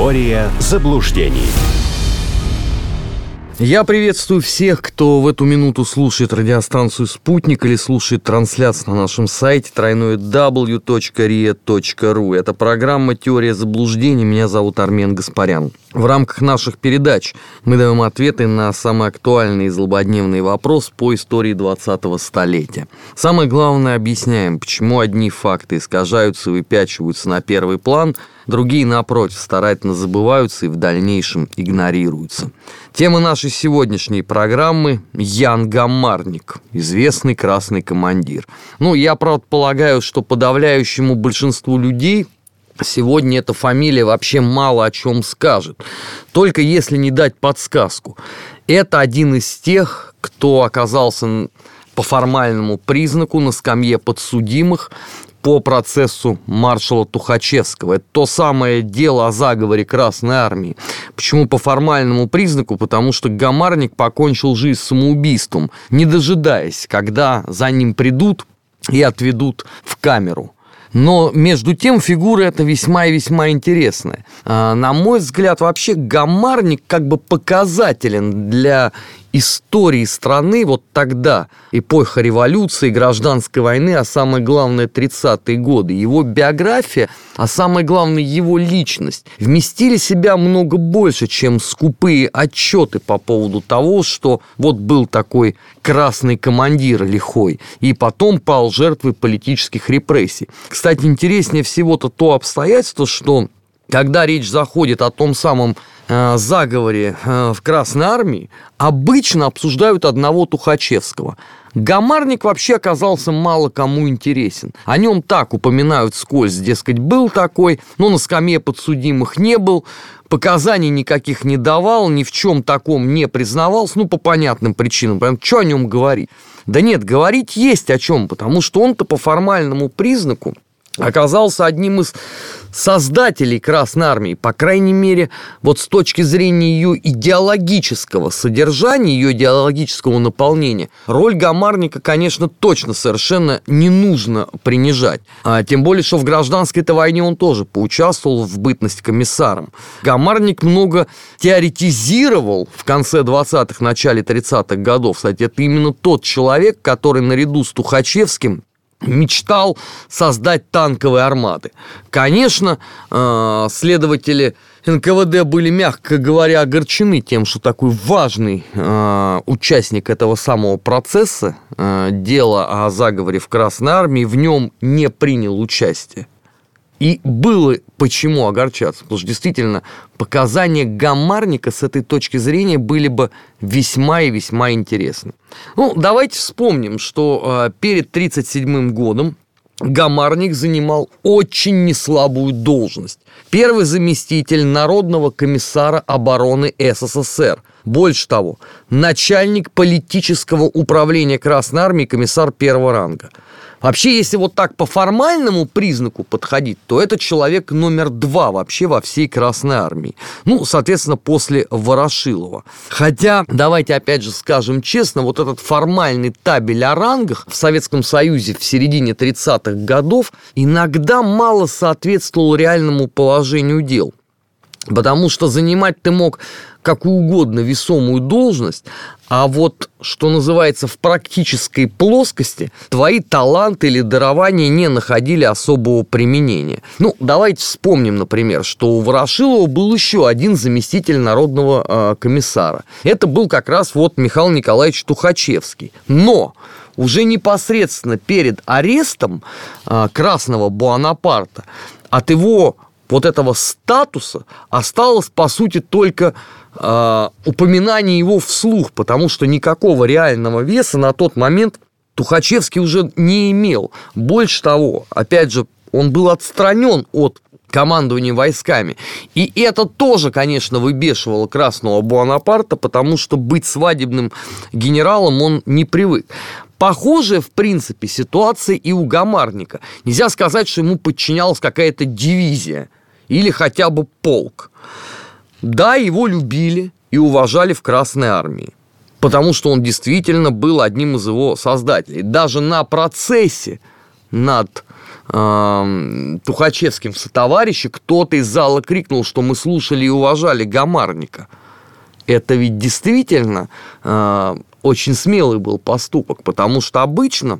Теория заблуждений. Я приветствую всех, кто в эту минуту слушает радиостанцию «Спутник» или слушает трансляцию на нашем сайте www.ria.ru. Это программа «Теория заблуждений». Меня зовут Армен Гаспарян. В рамках наших передач мы даем ответы на самые актуальные и злободневные вопросы по истории 20-го столетия. Самое главное, объясняем, почему одни факты искажаются и выпячиваются на первый план, другие, напротив, старательно забываются и в дальнейшем игнорируются. Тема нашей сегодняшней программы – Ян Гамарник, известный красный командир. Я, правда, полагаю, что подавляющему большинству людей сегодня эта фамилия вообще мало о чем скажет, только если не дать подсказку. Это один из тех, кто оказался по формальному признаку на скамье подсудимых по процессу маршала Тухачевского. Это то самое дело о заговоре Красной Армии. Почему по формальному признаку? Потому что Гамарник покончил жизнь самоубийством, не дожидаясь, когда за ним придут и отведут в камеру. Но, между тем, фигура эта весьма и весьма интересная. На мой взгляд, вообще Гамарник как бы показателен для истории страны вот тогда, эпоха революции, гражданской войны, а самое главное 30-е годы. Его биография, а самое главное его личность вместили в себя много больше, чем скупые отчеты по поводу того, что вот был такой красный командир лихой, и потом пал жертвой политических репрессий. Кстати, интереснее всего-то то обстоятельство, что когда речь заходит о том самом заговоре в Красной Армии, обычно обсуждают одного Тухачевского. Гамарник вообще оказался мало кому интересен. О нем так упоминают вскользь, дескать, был такой, но на скамье подсудимых не был, показаний никаких не давал, ни в чем таком не признавался, по понятным причинам. Что о нем говорить? Да нет, говорить есть о чем, потому что он-то по формальному признаку оказался одним из создателей Красной Армии, по крайней мере, вот с точки зрения ее идеологического содержания, ее идеологического наполнения, роль Гамарника, конечно, точно совершенно не нужно принижать. Тем более, что в гражданской-то войне он тоже поучаствовал в бытность комиссаром. Гамарник много теоретизировал в конце 20-х, начале 30-х годов. Кстати, это именно тот человек, который наряду с Тухачевским мечтал создать танковые армады. Конечно, следователи НКВД были, мягко говоря, огорчены тем, что такой важный участник этого самого процесса, дела о заговоре в Красной Армии, в нем не принял участие. И было почему огорчаться, потому что действительно показания Гамарника с этой точки зрения были бы весьма и весьма интересны. Давайте вспомним, что перед 1937 годом Гамарник занимал очень неслабую должность. Первый заместитель Народного комиссара обороны СССР. Больше того, начальник политического управления Красной Армии, комиссар первого ранга. Вообще, если вот так по формальному признаку подходить, то это человек номер 2 вообще во всей Красной Армии. Соответственно, после Ворошилова. Хотя, давайте опять же скажем честно, вот этот формальный табель о рангах в Советском Союзе в середине 30-х годов иногда мало соответствовал реальному положению дел. Потому что занимать ты мог какую угодно весомую должность, а вот, что называется, в практической плоскости твои таланты или дарования не находили особого применения. Давайте вспомним, например, что у Ворошилова был еще один заместитель народного комиссара. Это был как раз Михаил Николаевич Тухачевский. Но уже непосредственно перед арестом Красного Буонапарта от его вот этого статуса осталось, по сути, только упоминание его вслух, потому что никакого реального веса на тот момент Тухачевский уже не имел. Больше того, опять же, он был отстранен от командования войсками. И это тоже, конечно, выбешивало Красного Буонапарта, потому что быть свадебным генералом он не привык. Похожая, в принципе, ситуация и у Гамарника. Нельзя сказать, что ему подчинялась какая-то дивизия или хотя бы полк. Да, его любили и уважали в Красной Армии, потому что он действительно был одним из его создателей. Даже на процессе над Тухачевским в сотоварищи, кто-то из зала крикнул, что мы слушали и уважали Гамарника. Это ведь действительно очень смелый был поступок, потому что обычно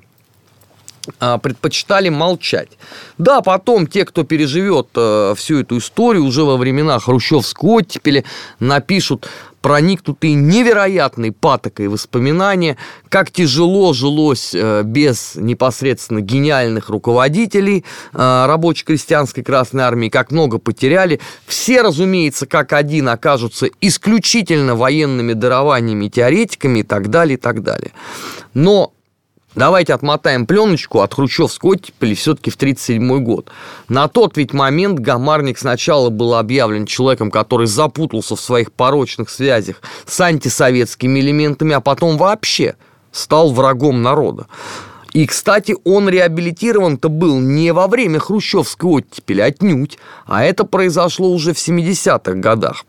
предпочитали молчать. Да, потом те, кто переживет всю эту историю, уже во времена хрущевской оттепели напишут проникнутые невероятной патокой воспоминания, как тяжело жилось без непосредственно гениальных руководителей рабоче-крестьянской Красной Армии, как много потеряли. Все, разумеется, как один окажутся исключительно военными дарованиями, теоретиками и так далее, и так далее. Но давайте отмотаем пленочку от хрущевской оттепели все-таки в 1937 год. На тот ведь момент Гамарник сначала был объявлен человеком, который запутался в своих порочных связях с антисоветскими элементами, а потом вообще стал врагом народа. И, кстати, он реабилитирован-то был не во время хрущевской оттепели, отнюдь, а это произошло уже в 70-х годах.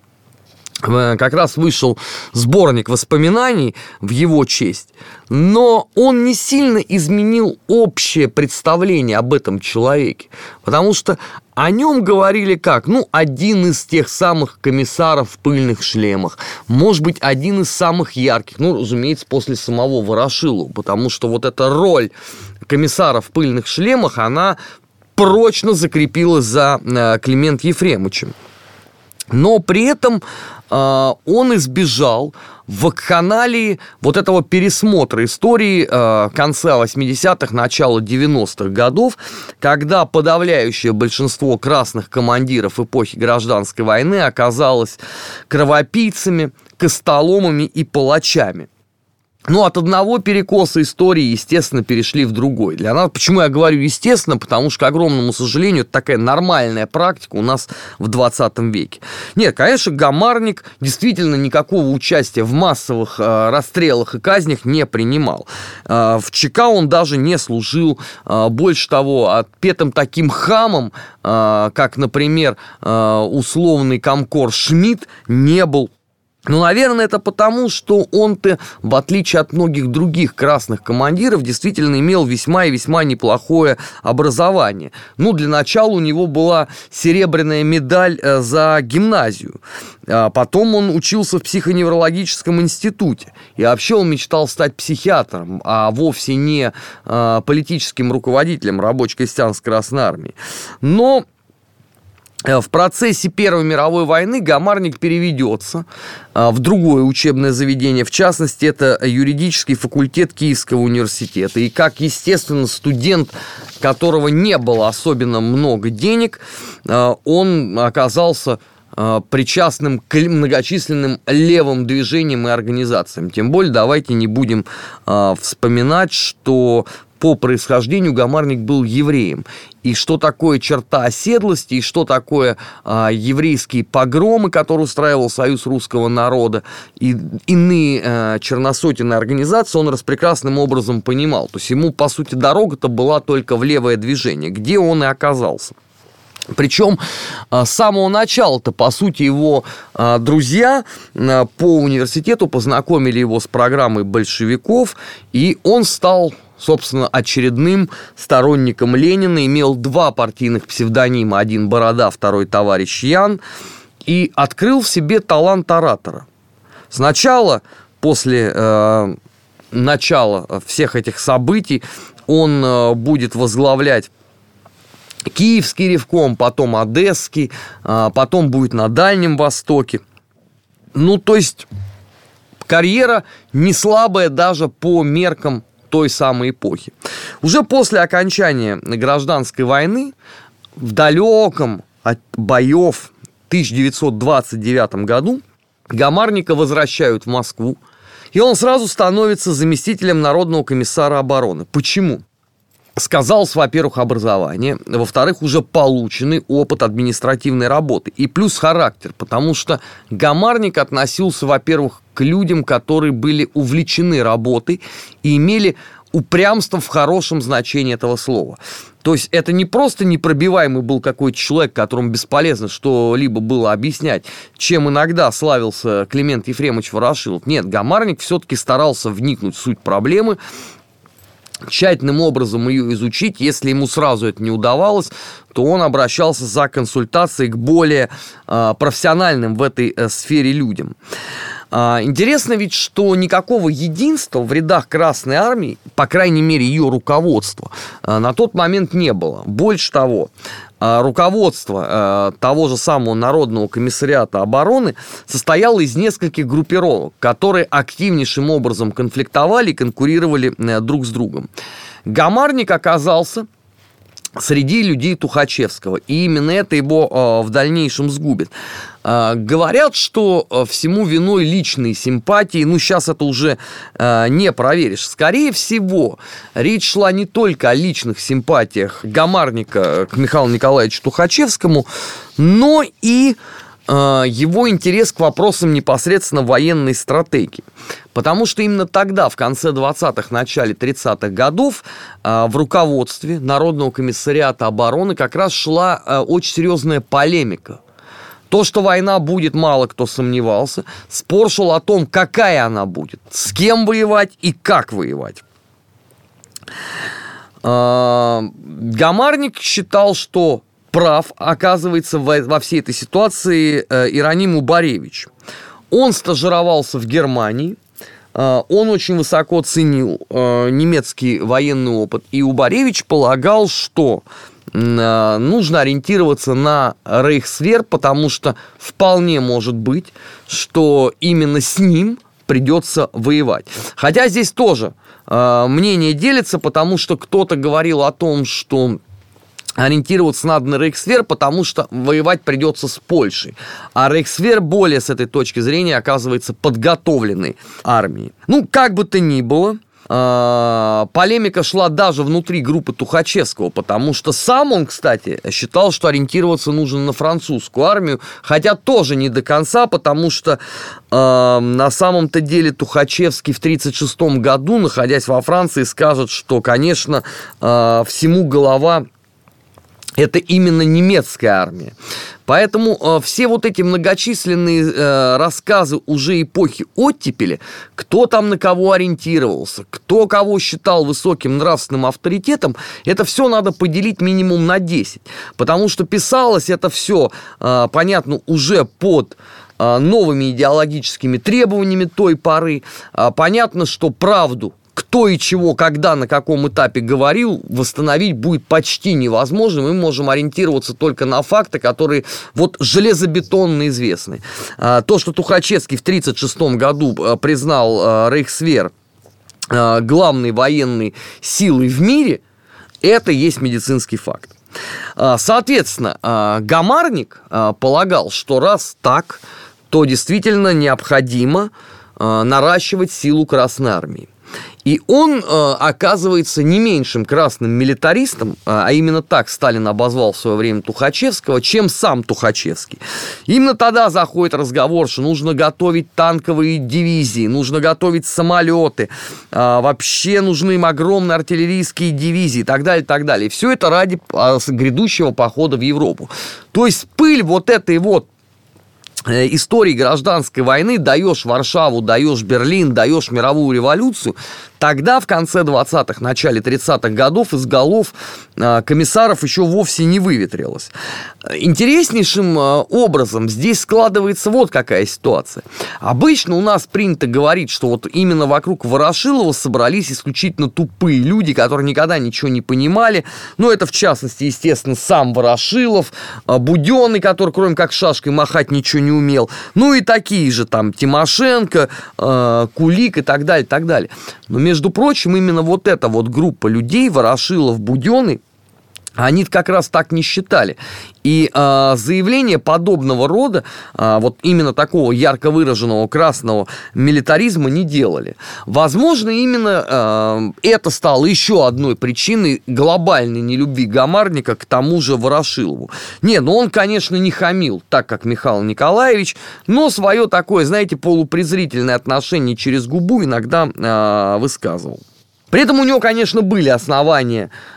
Как раз вышел сборник воспоминаний в его честь, но он не сильно изменил общее представление об этом человеке, потому что о нем говорили как, один из тех самых комиссаров в пыльных шлемах, может быть, один из самых ярких, разумеется, после самого Ворошилова, потому что вот эта роль комиссара в пыльных шлемах, она прочно закрепилась за Климентом Ефремовичем. Но при этом он избежал вакханалии вот этого пересмотра истории конца 80-х, начала 90-х годов, когда подавляющее большинство красных командиров эпохи гражданской войны оказалось кровопийцами, костоломами и палачами. От одного перекоса истории, естественно, перешли в другой. Для нас, почему я говорю естественно, потому что, к огромному сожалению, это такая нормальная практика у нас в 20 веке. Нет, конечно, Гамарник действительно никакого участия в массовых расстрелах и казнях не принимал. В ЧК он даже не служил. Больше того, отпетым таким хамом, как, например, условный комкор Шмидт, не был. Наверное, это потому, что он-то, в отличие от многих других красных командиров, действительно имел весьма и весьма неплохое образование. Для начала у него была серебряная медаль за гимназию. Потом он учился в психоневрологическом институте. И вообще он мечтал стать психиатром, а вовсе не политическим руководителем рабоче-крестьянской Красной Армии. Но в процессе Первой мировой войны Гамарник переведется в другое учебное заведение, в частности, это юридический факультет Киевского университета. И как, естественно, студент, которого не было особенно много денег, он оказался причастным к многочисленным левым движениям и организациям. Тем более, давайте не будем вспоминать, что по происхождению Гамарник был евреем. И что такое черта оседлости, и что такое еврейские погромы, которые устраивал Союз русского народа, и иные черносотенные организации, он распрекрасным образом понимал. То есть ему, по сути, дорога-то была только в левое движение, где он и оказался. Причем с самого начала-то, по сути, его друзья по университету познакомили его с программой большевиков, и он стал, собственно, очередным сторонником Ленина, имел два партийных псевдонима, один Борода, второй товарищ Ян, и открыл в себе талант оратора. Сначала, после начала всех этих событий, он будет возглавлять Киевский ревком, потом Одесский, потом будет на Дальнем Востоке. То есть карьера не слабая даже по меркам той самой эпохи. Уже после окончания гражданской войны, в далеком от боев 1929 году, Гамарника возвращают в Москву, и он сразу становится заместителем Народного комиссара обороны. Почему? Сказалось, во-первых, образование, во-вторых, уже полученный опыт административной работы и плюс характер, потому что Гамарник относился, во-первых, к людям, которые были увлечены работой и имели упрямство в хорошем значении этого слова. То есть это не просто непробиваемый был какой-то человек, которому бесполезно что-либо было объяснять, чем иногда славился Климент Ефремович Ворошилов. Нет, Гамарник все-таки старался вникнуть в суть проблемы, тщательным образом ее изучить. Если ему сразу это не удавалось, то он обращался за консультацией к более профессиональным в этой сфере людям. Интересно ведь, что никакого единства в рядах Красной Армии, по крайней мере ее руководства, на тот момент не было. Больше того, руководство того же самого Народного комиссариата обороны состояло из нескольких группировок, которые активнейшим образом конфликтовали и конкурировали друг с другом. Гамарник оказался среди людей Тухачевского, и именно это его в дальнейшем сгубит. Говорят, что всему виной личные симпатии, сейчас это уже не проверишь. Скорее всего, речь шла не только о личных симпатиях Гамарника к Михаилу Николаевичу Тухачевскому, но и его интерес к вопросам непосредственно военной стратегии. Потому что именно тогда, в конце 20-х, начале 30-х годов, в руководстве Народного комиссариата обороны как раз шла очень серьезная полемика. То, что война будет, мало кто сомневался. Спор шел о том, какая она будет, с кем воевать и как воевать. Гамарник считал, что прав, оказывается, во всей этой ситуации Ироним Убаревич. Он стажировался в Германии, он очень высоко ценил немецкий военный опыт, и Убаревич полагал, что нужно ориентироваться на Рейхсвер, потому что вполне может быть, что именно с ним придется воевать. Хотя здесь тоже мнение делится, потому что кто-то говорил о том, что ориентироваться надо на Рейхсвер, потому что воевать придется с Польшей. А Рейхсвер более, с этой точки зрения, оказывается подготовленной армией. Как бы то ни было, полемика шла даже внутри группы Тухачевского, потому что сам он, кстати, считал, что ориентироваться нужно на французскую армию, хотя тоже не до конца, потому что на самом-то деле Тухачевский в 1936 году, находясь во Франции, скажет, что, конечно, всему голова — это именно немецкая армия. Поэтому все вот эти многочисленные рассказы уже эпохи оттепели, кто там на кого ориентировался, кто кого считал высоким нравственным авторитетом, это все надо поделить минимум на 10. Потому что писалось это все, понятно, уже под новыми идеологическими требованиями той поры. Понятно, что правду, кто и чего, когда, на каком этапе говорил, восстановить будет почти невозможно. Мы можем ориентироваться только на факты, которые вот железобетонно известны. То, что Тухачевский в 1936 году признал Рейхсвер главной военной силой в мире, это есть медицинский факт. Соответственно, Гамарник полагал, что раз так, то действительно необходимо наращивать силу Красной Армии. И он оказывается не меньшим красным милитаристом, а именно так Сталин обозвал в свое время Тухачевского, чем сам Тухачевский. Именно тогда заходит разговор, что нужно готовить танковые дивизии, нужно готовить самолеты, вообще нужны им огромные артиллерийские дивизии и так далее, и так далее. И все это ради грядущего похода в Европу. То есть пыль вот этой вот истории гражданской войны, даешь Варшаву, даешь Берлин, даешь мировую революцию, тогда в конце 20-х, начале 30-х годов из голов комиссаров еще вовсе не выветрилось. Интереснейшим образом здесь складывается вот какая ситуация. Обычно у нас принято говорить, что вот именно вокруг Ворошилова собрались исключительно тупые люди, которые никогда ничего не понимали. Это в частности, естественно, сам Ворошилов, Буденный, который кроме как шашкой махать ничего не умел. И такие же там Тимошенко, Кулик и так далее, и так далее. Но, между прочим, именно вот эта вот группа людей, Ворошилов, Буденный, они как раз так не считали. И заявления подобного рода, вот именно такого ярко выраженного красного милитаризма не делали. Возможно, именно это стало еще одной причиной глобальной нелюбви Гамарника к тому же Ворошилову. Он, конечно, не хамил, так как Михаил Николаевич, но свое такое, знаете, полупрезрительное отношение через губу иногда высказывал. При этом у него, конечно, были основания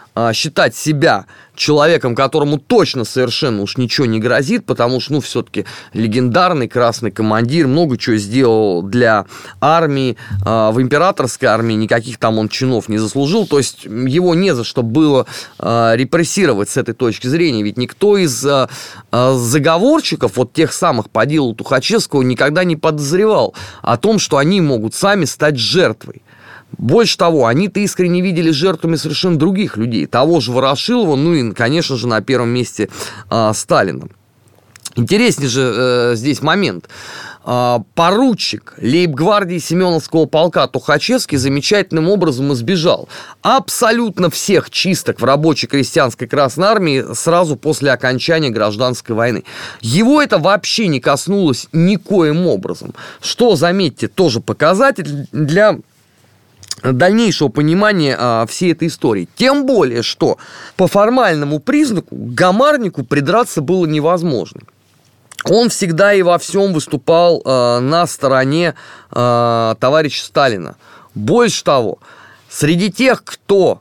считать себя человеком, которому точно совершенно уж ничего не грозит, потому что, все-таки легендарный красный командир, много чего сделал для армии, в императорской армии никаких там он чинов не заслужил, то есть его не за что было репрессировать с этой точки зрения, ведь никто из заговорщиков, вот тех самых по делу Тухачевского, никогда не подозревал о том, что они могут сами стать жертвой. Больше того, они-то искренне видели жертвами совершенно других людей. Того же Ворошилова, и, конечно же, на первом месте Сталина. Интересней же здесь момент. Поручик лейб-гвардии Семеновского полка Тухачевский замечательным образом избежал абсолютно всех чисток в рабочей крестьянской Красной Армии сразу после окончания гражданской войны. Его это вообще не коснулось никоим образом. Что, заметьте, тоже показатель для дальнейшего понимания всей этой истории. Тем более, что по формальному признаку к Гамарнику придраться было невозможно. Он всегда и во всем выступал на стороне товарища Сталина. Больше того, среди тех, кто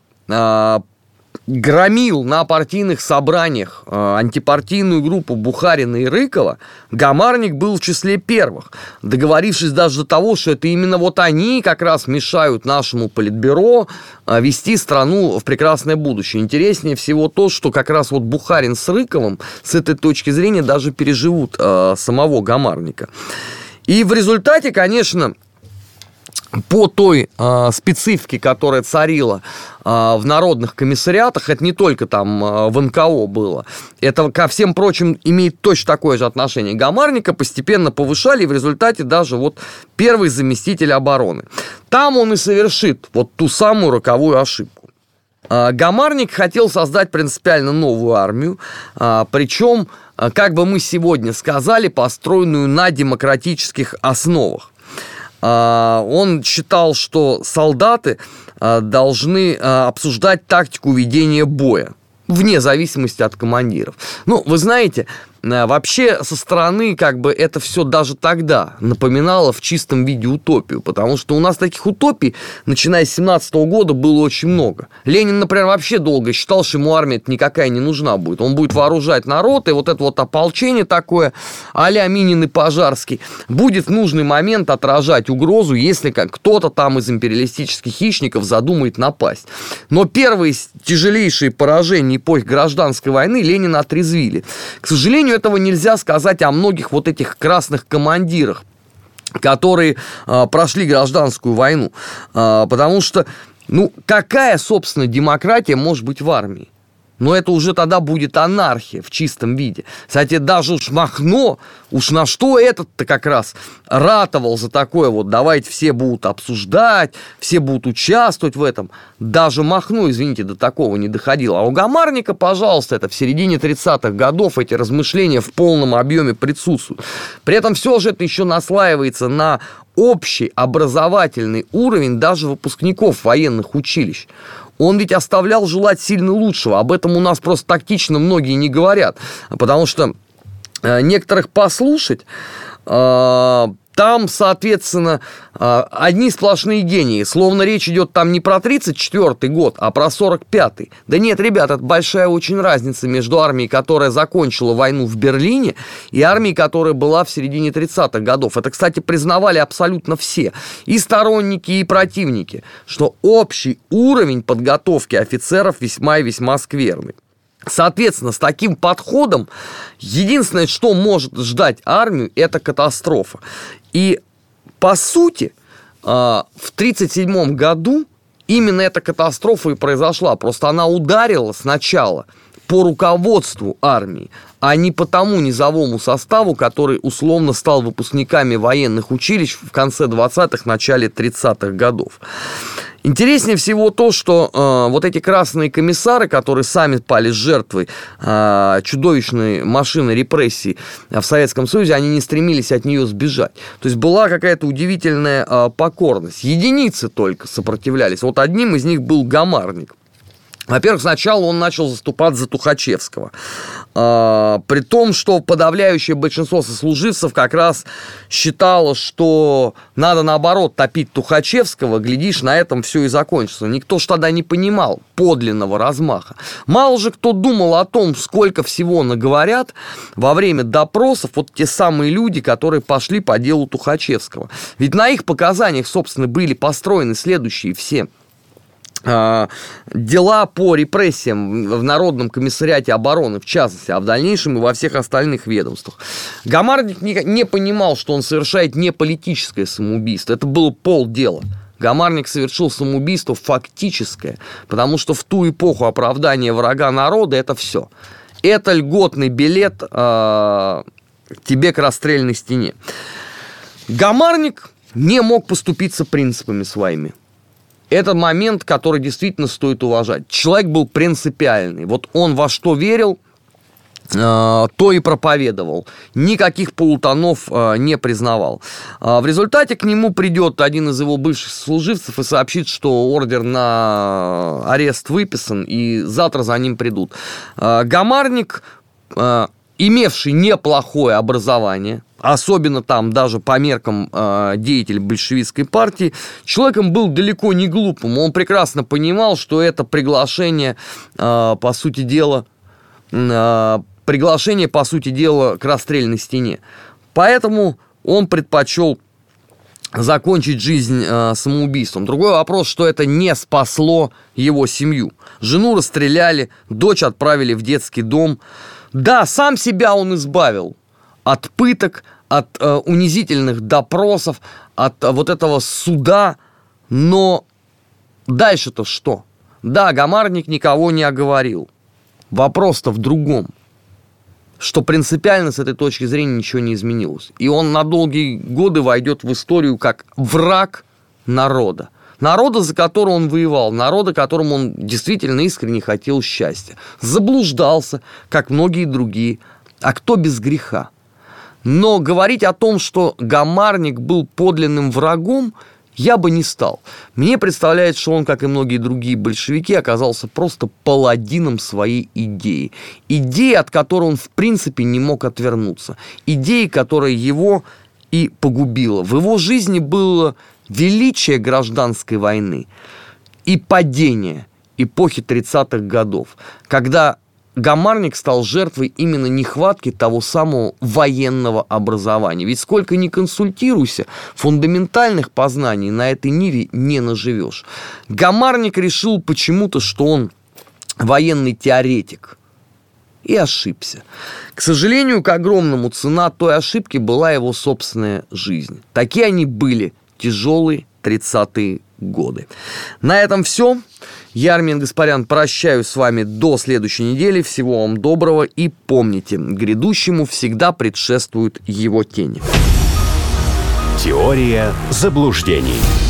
громил на партийных собраниях антипартийную группу Бухарина и Рыкова, Гамарник был в числе первых, договорившись даже до того, что это именно вот они как раз мешают нашему политбюро вести страну в прекрасное будущее. Интереснее всего то, что как раз вот Бухарин с Рыковым с этой точки зрения даже переживут самого Гамарника. И в результате, конечно, по той специфике, которая царила в народных комиссариатах, это не только там в НКО было, это ко всем прочим имеет точно такое же отношение. Гамарника постепенно повышали, и в результате даже вот первый заместитель обороны. Там он и совершит вот ту самую роковую ошибку. Гамарник хотел создать принципиально новую армию, причем, как бы мы сегодня сказали, построенную на демократических основах. Он считал, что солдаты должны обсуждать тактику ведения боя, вне зависимости от командиров. Вы знаете, вообще со стороны как бы это все даже тогда напоминало в чистом виде утопию, потому что у нас таких утопий, начиная с 17 года, было очень много. Ленин, например, вообще долго считал, что ему армия никакая не нужна будет. Он будет вооружать народ, и вот это вот ополчение такое, а-ля Минин и Пожарский, будет в нужный момент отражать угрозу, если кто-то там из империалистических хищников задумает напасть. Но первые тяжелейшие поражения эпохи гражданской войны Ленина отрезвили. К сожалению, этого нельзя сказать о многих вот этих красных командирах, которые прошли гражданскую войну. Потому что, какая, собственно, демократия может быть в армии? Но это уже тогда будет анархия в чистом виде. Кстати, даже уж Махно, уж на что этот-то как раз ратовал за такое вот, давайте все будут обсуждать, все будут участвовать в этом. Даже Махно, извините, до такого не доходило. А у Гамарника, пожалуйста, это в середине 30-х годов эти размышления в полном объеме присутствуют. При этом все же это еще наслаивается на общий образовательный уровень даже выпускников военных училищ. Он ведь оставлял желать сильно лучшего. Об этом у нас просто тактично многие не говорят. Потому что некоторых послушать, там, соответственно, одни сплошные гении. Словно речь идет там не про 34-й год, а про 45-й. Да нет, ребят, это большая очень разница между армией, которая закончила войну в Берлине, и армией, которая была в середине 30-х годов. Это, кстати, признавали абсолютно все. И сторонники, и противники, что общий уровень подготовки офицеров весьма и весьма скверный. Соответственно, с таким подходом единственное, что может ждать армию, это катастрофа. И, по сути, в 1937 году именно эта катастрофа и произошла. Просто она ударила сначала по руководству армии, а не по тому низовому составу, который условно стал выпускниками военных училищ в конце 20-х, начале 30-х годов. Интереснее всего то, что вот эти красные комиссары, которые сами пали жертвой чудовищной машины репрессий в Советском Союзе, они не стремились от нее сбежать. То есть была какая-то удивительная покорность. Единицы только сопротивлялись. Вот одним из них был Гамарник. Во-первых, сначала он начал заступаться за Тухачевского. При том, что подавляющее большинство сослуживцев как раз считало, что надо, наоборот, топить Тухачевского, глядишь, на этом все и закончится. Никто ж тогда не понимал подлинного размаха. Мало же кто думал о том, сколько всего наговорят во время допросов вот те самые люди, которые пошли по делу Тухачевского. Ведь на их показаниях, собственно, были построены следующие все дела по репрессиям в Народном комиссариате обороны, в частности, а в дальнейшем и во всех остальных ведомствах. Гамарник не понимал, что он совершает не политическое самоубийство. Это было полдела. Гамарник совершил самоубийство фактическое, потому что в ту эпоху оправдания врага народа – это все. Это льготный билет тебе к расстрельной стене. Гамарник не мог поступиться принципами своими. Это момент, который действительно стоит уважать. Человек был принципиальный. Вот он во что верил, то и проповедовал. Никаких полутонов не признавал. В результате к нему придет один из его бывших служивцев и сообщит, что ордер на арест выписан, и завтра за ним придут. Гамарник, имевший неплохое образование, особенно там даже по меркам деятелей большевистской партии, человеком был далеко не глупым. Он прекрасно понимал, что это приглашение, по сути дела, к расстрельной стене. Поэтому он предпочел закончить жизнь самоубийством. Другой вопрос, что это не спасло его семью. Жену расстреляли, дочь отправили в детский дом. Да, сам себя он избавил от пыток, от унизительных допросов, от вот этого суда, но дальше-то что? Да, Гамарник никого не оговорил. Вопрос-то в другом, что принципиально с этой точки зрения ничего не изменилось. И он на долгие годы войдет в историю как враг народа. Народа, за которого он воевал, народа, которому он действительно искренне хотел счастья. Заблуждался, как многие другие. А кто без греха? Но говорить о том, что Гамарник был подлинным врагом, я бы не стал. Мне представляется, что он, как и многие другие большевики, оказался просто паладином своей идеи. Идеи, от которой он, в принципе, не мог отвернуться. Идеи, которая его и погубила. В его жизни было величие гражданской войны и падение эпохи 30-х годов, когда Гамарник стал жертвой именно нехватки того самого военного образования. Ведь сколько ни консультируйся, фундаментальных познаний на этой ниве не наживешь. Гамарник решил почему-то, что он военный теоретик. И ошибся. К сожалению, к огромному цена той ошибки была его собственная жизнь. Такие они были, тяжелые 30-е годы. На этом все. Я, Армен Гаспарян, прощаюсь с вами до следующей недели. Всего вам доброго и помните, грядущему всегда предшествуют его тени. Теория заблуждений.